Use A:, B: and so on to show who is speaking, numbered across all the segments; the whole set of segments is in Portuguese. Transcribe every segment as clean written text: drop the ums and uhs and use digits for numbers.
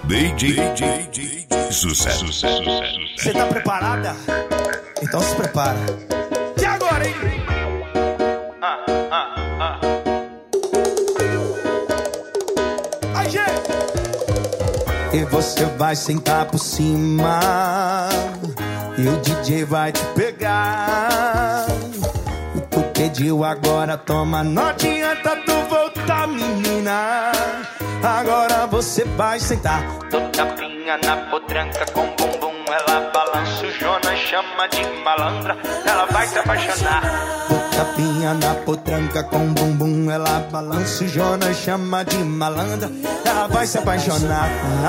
A: DJ Sucesso.
B: Você tá preparada? Então se prepara. E agora, hein? Aí, gente! E você vai sentar por cima e o DJ vai te pegar. E tu pediu agora, toma, não adianta tu voltar, menina. Agora você vai sentar.
C: Dou tapinha na potranca com bumbum. Ela balança o Jonas, chama de malandra. Ela vai se apaixonar.
B: Dou tapinha na potranca com bumbum. Ela balança o Jonas, chama de malandra. Ela vai se apaixonar.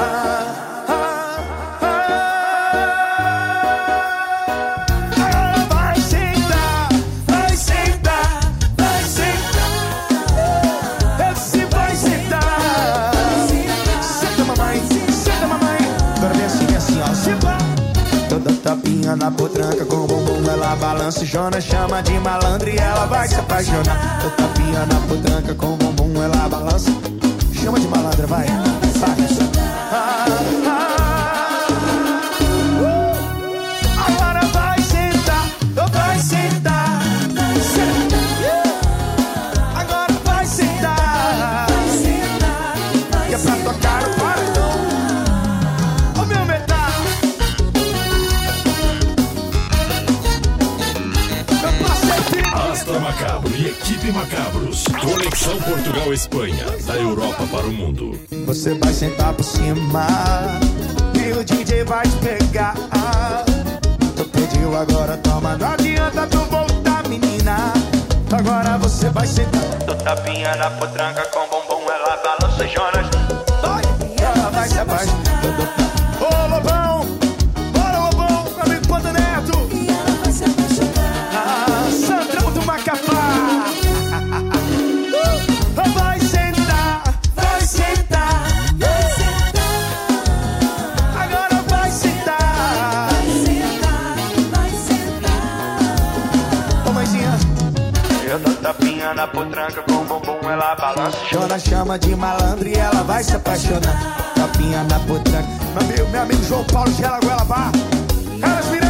B: Tapinha na potranca com bumbum, ela balança o Jonas, chama de malandra e ela vai se apaixonar. Tapinha na potranca com bumbum, ela balança, chama de malandra, vai. Agora vai sentar, vai sentar. Agora vai sentar. E é pra tocar o paredão. Ô meu metal.
A: Astra Macabro e Equipe Macabros. Conexão Portugal-Espanha. Da Europa para o mundo.
B: Você vai sentar por cima e o DJ vai te pegar. Tu pediu agora, toma, não adianta tu voltar, menina. Agora você vai sentar.
C: Dou tapinha na potranca com bumbum. Ela balança Jonas.
B: Ela vai se apaixonar. Ô Lobão, bora Lobão, meu amigo Panda Neto.
D: E ela vai se apaixonar.
B: Sandrão do Macapá. Vai sentar, vai sentar,
D: Vai sentar,
B: agora vai sentar.
D: vai sentar.
B: Ô mãezinha.
C: Eu dou tapinha na potranca com bumbum. Ela balança
B: Jonas chama de malandro e ela vai se apaixonar. Tapinha na potranca. Meu amigo João Paulo de Alagoela Bar. Elas